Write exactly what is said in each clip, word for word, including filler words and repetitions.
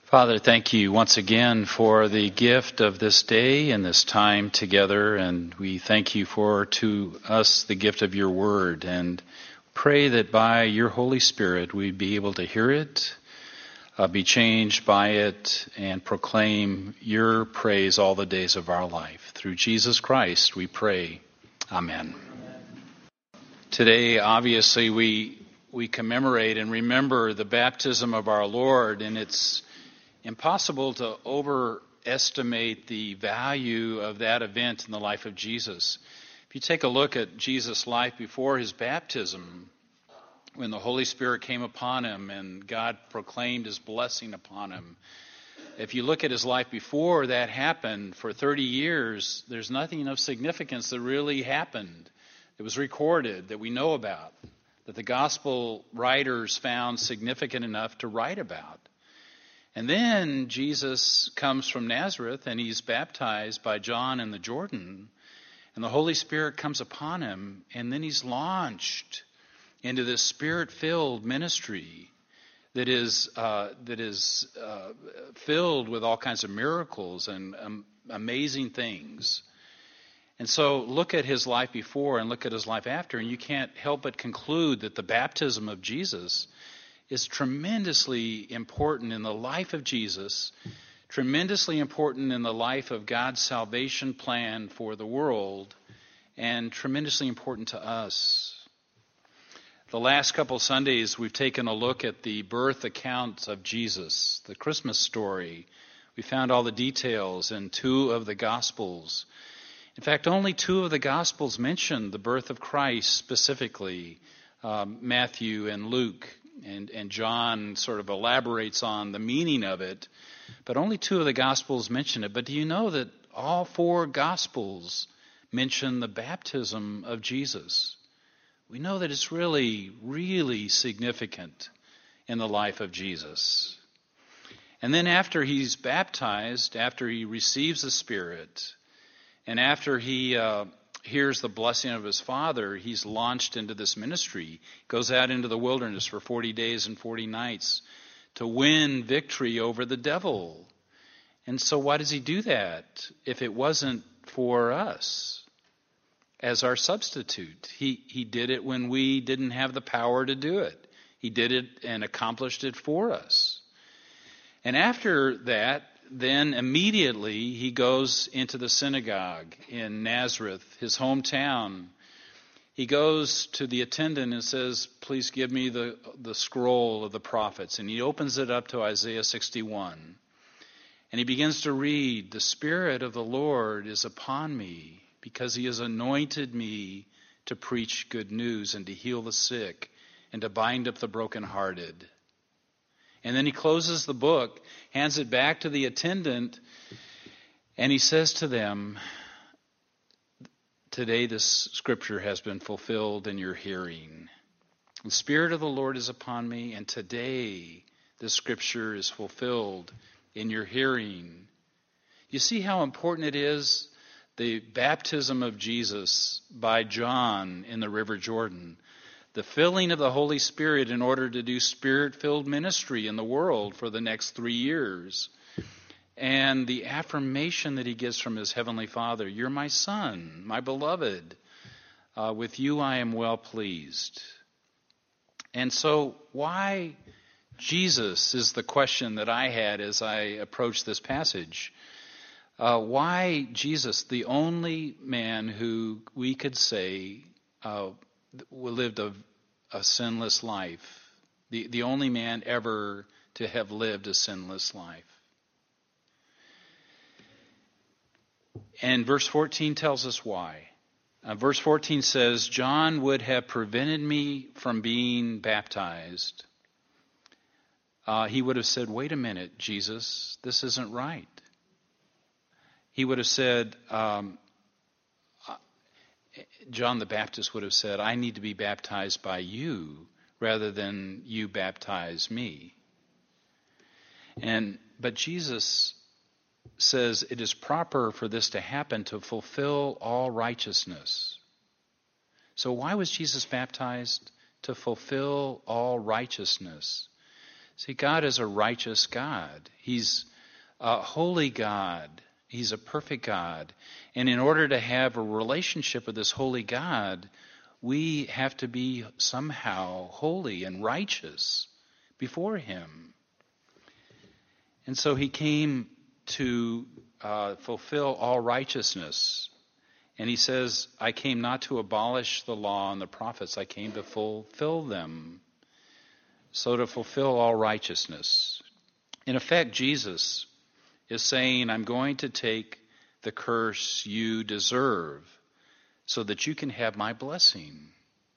Father, thank you once again for the gift of this day and this time together, and we thank you for to us the gift of your word, and pray that by your Holy Spirit we'd be able to hear it, uh, be changed by it, and proclaim your praise all the days of our life. Through Jesus Christ we pray. Amen. Amen. Today, obviously, we we commemorate and remember the baptism of our Lord, and it's impossible to overestimate the value of that event in the life of Jesus. If you take a look at Jesus' life before his baptism, when the Holy Spirit came upon him and God proclaimed his blessing upon him, if you look at his life before that happened, for thirty years, there's nothing of significance that really happened. It was recorded that we know about, that the gospel writers found significant enough to write about. And then Jesus comes from Nazareth and he's baptized by John in the Jordan. And the Holy Spirit comes upon him, and then he's launched into this Spirit-filled ministry that is uh, that is uh, filled with all kinds of miracles and um, amazing things. And so look at his life before and look at his life after, and you can't help but conclude that the baptism of Jesus is tremendously important in the life of Jesus, tremendously important in the life of God's salvation plan for the world, and tremendously important to us. The last couple Sundays, we've taken a look at the birth account of Jesus, the Christmas story. We found all the details in two of the Gospels. In fact, only two of the Gospels mention the birth of Christ specifically, um, Matthew and Luke. And, and John sort of elaborates on the meaning of it, but only two of the Gospels mention it. But do you know that all four Gospels mention the baptism of Jesus? We know that it's really, really significant in the life of Jesus. And then after he's baptized, after he receives the Spirit, and after he uh, hears the blessing of his Father, he's launched into this ministry, goes out into the wilderness for forty days and forty nights to win victory over the devil. And so why does he do that if it wasn't for us as our substitute? He, he did it when we didn't have the power to do it. He did it and accomplished it for us. And after that, then immediately he goes into the synagogue in Nazareth, his hometown. He goes to the attendant and says, please give me the, the scroll of the prophets. And he opens it up to Isaiah sixty-one. And he begins to read, the Spirit of the Lord is upon me because he has anointed me to preach good news and to heal the sick and to bind up the brokenhearted. And then he closes the book, hands it back to the attendant, and he says to them, today this scripture has been fulfilled in your hearing. The Spirit of the Lord is upon me, and today this scripture is fulfilled in your hearing. You see how important it is, the baptism of Jesus by John in the River Jordan. The filling of the Holy Spirit in order to do Spirit-filled ministry in the world for the next three years. And the affirmation that he gets from his Heavenly Father, you're my Son, my beloved. Uh, with you I am well pleased. And so why Jesus is the question that I had as I approached this passage. Uh, why Jesus, the only man who we could say uh, lived a, a sinless life, the, the only man ever to have lived a sinless life. And verse fourteen tells us why. Uh, verse fourteen says, John would have prevented me from being baptized. Uh, he would have said, wait a minute, Jesus, this isn't right. He would have said, um, John the Baptist would have said, I need to be baptized by you rather than you baptize me. And but Jesus says it is proper for this to happen to fulfill all righteousness. So why was Jesus baptized? To fulfill all righteousness. See, God is a righteous God. He's a holy God. He's a perfect God. And in order to have a relationship with this holy God, we have to be somehow holy and righteous before Him. And so He came to uh, fulfill all righteousness. And He says, I came not to abolish the law and the prophets, I came to fulfill them. So to fulfill all righteousness. In effect, Jesus is saying, I'm going to take the curse you deserve so that you can have my blessing.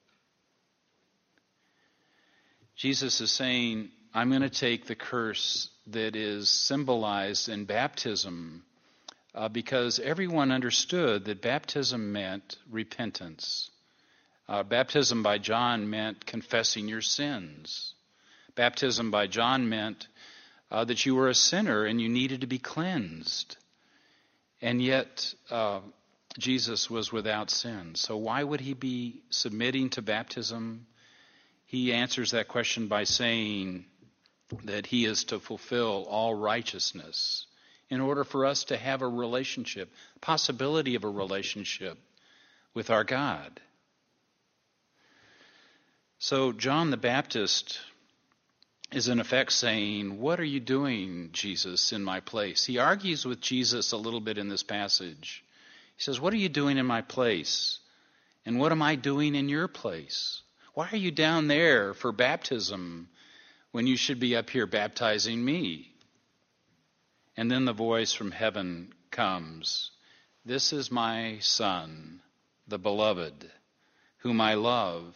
Jesus is saying, I'm going to take the curse that is symbolized in baptism uh, because everyone understood that baptism meant repentance. Uh, baptism by John meant confessing your sins. Baptism by John meant uh, that you were a sinner and you needed to be cleansed. And yet, uh, Jesus was without sin. So why would He be submitting to baptism? He answers that question by saying that He is to fulfill all righteousness in order for us to have a relationship, possibility of a relationship with our God. So John the Baptist is in effect saying, what are you doing, Jesus, in my place? He argues with Jesus a little bit in this passage. He says, what are you doing in my place? And what am I doing in your place? Why are you down there for baptism when you should be up here baptizing me? And then the voice from heaven comes, this is my Son, the beloved, whom I love.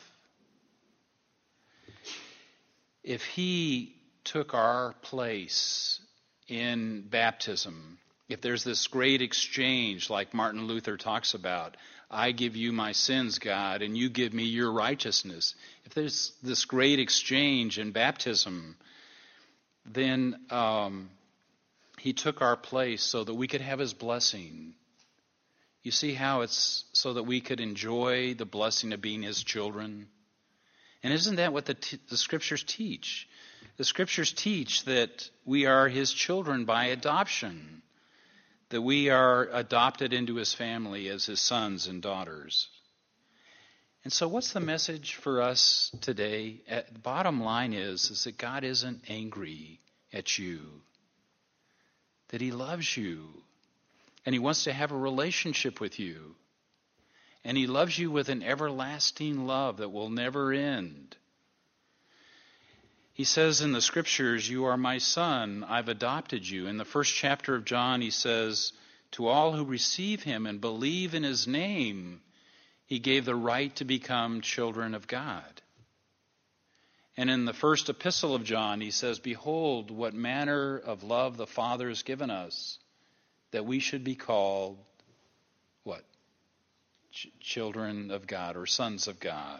If He took our place in baptism, if there's this great exchange like Martin Luther talks about, I give you my sins, God, and you give me your righteousness. If there's this great exchange in baptism, then um, He took our place so that we could have His blessing. You see how it's so that we could enjoy the blessing of being His children? And isn't that what the, t- the Scriptures teach? The Scriptures teach that we are His children by adoption, that we are adopted into His family as His sons and daughters. And so what's the message for us today? At, the bottom line is, is that God isn't angry at you, that He loves you, and He wants to have a relationship with you. And He loves you with an everlasting love that will never end. He says in the Scriptures, you are my son, I've adopted you. In the first chapter of John, He says, to all who receive Him and believe in His name, He gave the right to become children of God. And in the first epistle of John, He says, behold, what manner of love the Father has given us, that we should be called, what? Ch- children of God or sons of God.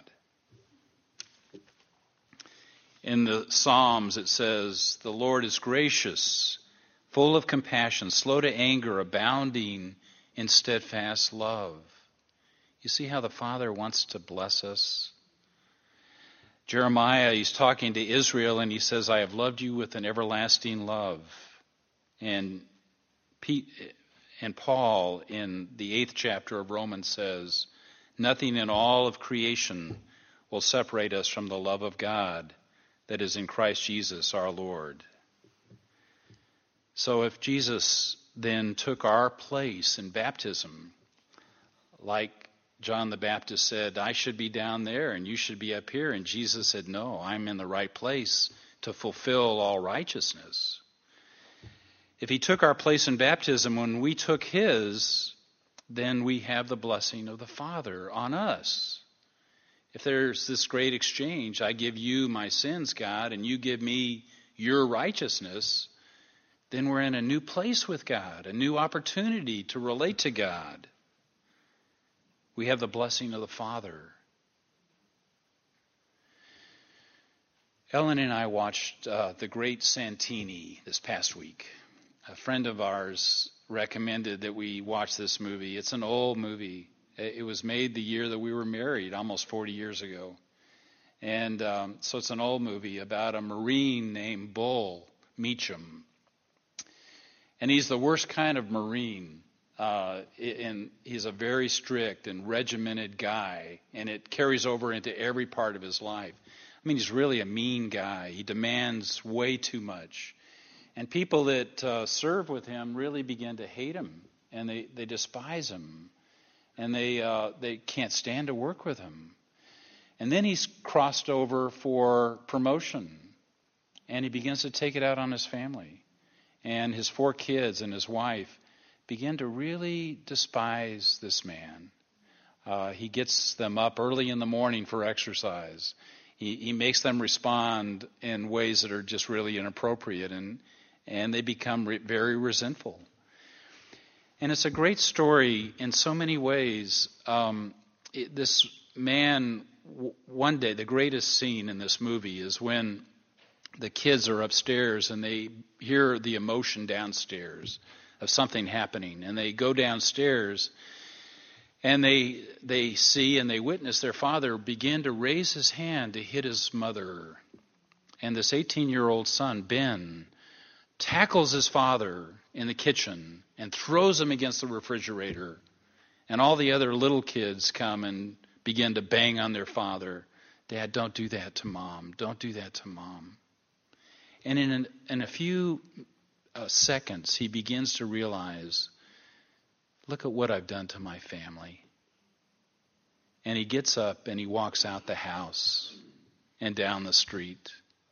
In the Psalms it says, the Lord is gracious, full of compassion, slow to anger, abounding in steadfast love. You see how the Father wants to bless us? Jeremiah, he's talking to Israel and he says, I have loved you with an everlasting love. And Pete, and Paul in the eighth chapter of Romans says, nothing in all of creation will separate us from the love of God that is in Christ Jesus our Lord. So if Jesus then took our place in baptism, like John the Baptist said, I should be down there and you should be up here, and Jesus said, no, I'm in the right place to fulfill all righteousness. If He took our place in baptism, when we took His, then we have the blessing of the Father on us. If there's this great exchange, I give you my sins, God, and you give me your righteousness, then we're in a new place with God, a new opportunity to relate to God. We have the blessing of the Father. Ellen and I watched uh, The Great Santini this past week. A friend of ours recommended that we watch this movie. It's an old movie. It was made the year that we were married, almost forty years ago. And um, so it's an old movie about a Marine named Bull Meacham. And he's the worst kind of Marine. Uh, and he's a very strict and regimented guy. And it carries over into every part of his life. I mean, he's really a mean guy. He demands way too much. And people that uh, serve with him really begin to hate him. And they, they despise him. And they uh, they can't stand to work with him. And then he's crossed over for promotion. And he begins to take it out on his family. And his four kids and his wife begin to really despise this man. Uh, he gets them up early in the morning for exercise. He, he makes them respond in ways that are just really inappropriate. And, and they become re- very resentful. And it's a great story in so many ways. Um, it, this man, w- one day, the greatest scene in this movie is when the kids are upstairs and they hear the emotion downstairs of something happening. And they go downstairs and they they see and they witness their father begin to raise his hand to hit his mother. And this eighteen-year-old son, Ben, tackles his father in the kitchen and throws him against the refrigerator. And all the other little kids come and begin to bang on their father. Dad, don't do that to Mom. Don't do that to Mom. And in, an, in a few uh, seconds, he begins to realize, look at what I've done to my family. And he gets up and he walks out the house and down the street.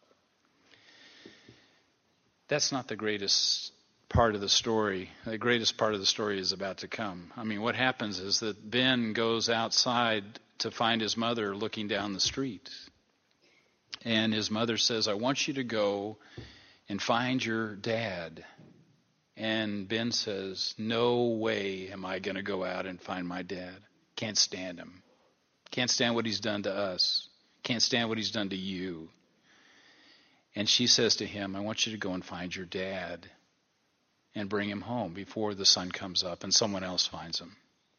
That's not the greatest part of the story. The greatest part of the story is about to come. I mean, what happens is that Ben goes outside to find his mother looking down the street. And his mother says, I want you to go and find your dad. And Ben says, no way am I going to go out and find my dad. Can't stand him. Can't stand what he's done to us. Can't stand what he's done to you. And she says to him, I want you to go and find your dad and bring him home before the sun comes up and someone else finds him.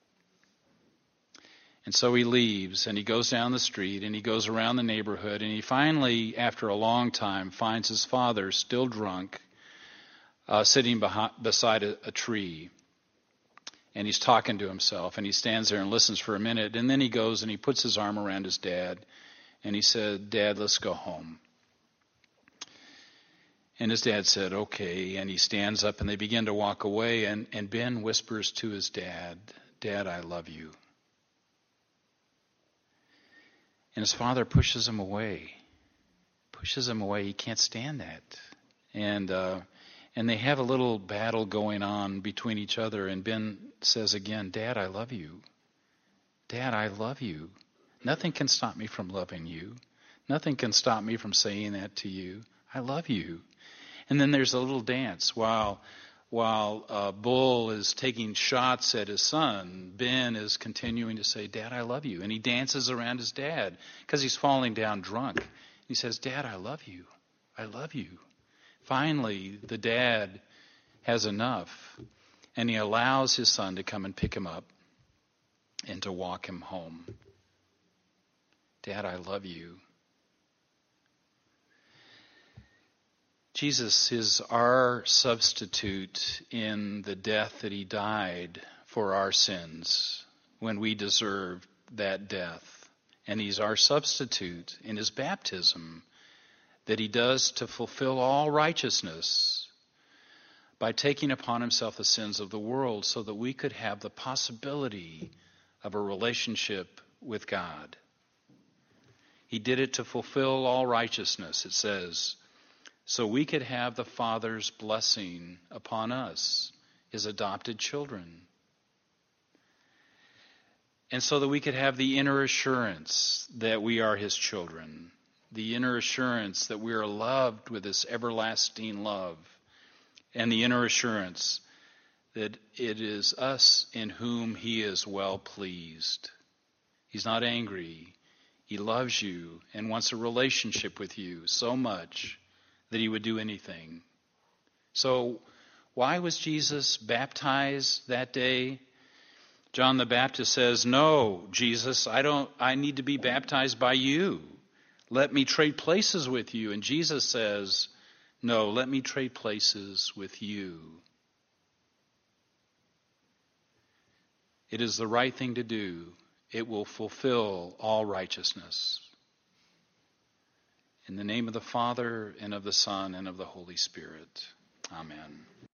And so he leaves and he goes down the street and he goes around the neighborhood and he finally, after a long time, finds his father still drunk, uh, sitting behind, beside a, a tree. And he's talking to himself and he stands there and listens for a minute. And then he goes and he puts his arm around his dad and he said, Dad, let's go home. And his dad said, okay. And he stands up and they begin to walk away. And, and Ben whispers to his dad, Dad, I love you. And his father pushes him away. Pushes him away. He can't stand that. And uh, and they have a little battle going on between each other. And Ben says again, Dad, I love you. Dad, I love you. Nothing can stop me from loving you. Nothing can stop me from saying that to you. I love you. And then there's a little dance while while uh, Bull is taking shots at his son. Ben is continuing to say, Dad, I love you. And he dances around his dad because he's falling down drunk. He says, Dad, I love you. I love you. Finally, the dad has enough, and he allows his son to come and pick him up and to walk him home. Dad, I love you. Jesus is our substitute in the death that he died for our sins when we deserved that death. And he's our substitute in his baptism that he does to fulfill all righteousness by taking upon himself the sins of the world so that we could have the possibility of a relationship with God. He did it to fulfill all righteousness, it says, so we could have the Father's blessing upon us, his adopted children. And so that we could have the inner assurance that we are his children, the inner assurance that we are loved with this everlasting love, and the inner assurance that it is us in whom he is well pleased. He's not angry. He loves you and wants a relationship with you so much that he would do anything. So why was Jesus baptized that day? John the Baptist says, no, Jesus, I don't I need to be baptized by you. Let me trade places with you. And Jesus says, no, let me trade places with you. It is the right thing to do. It will fulfill all righteousness. In the name of the Father, and of the Son, and of the Holy Spirit. Amen.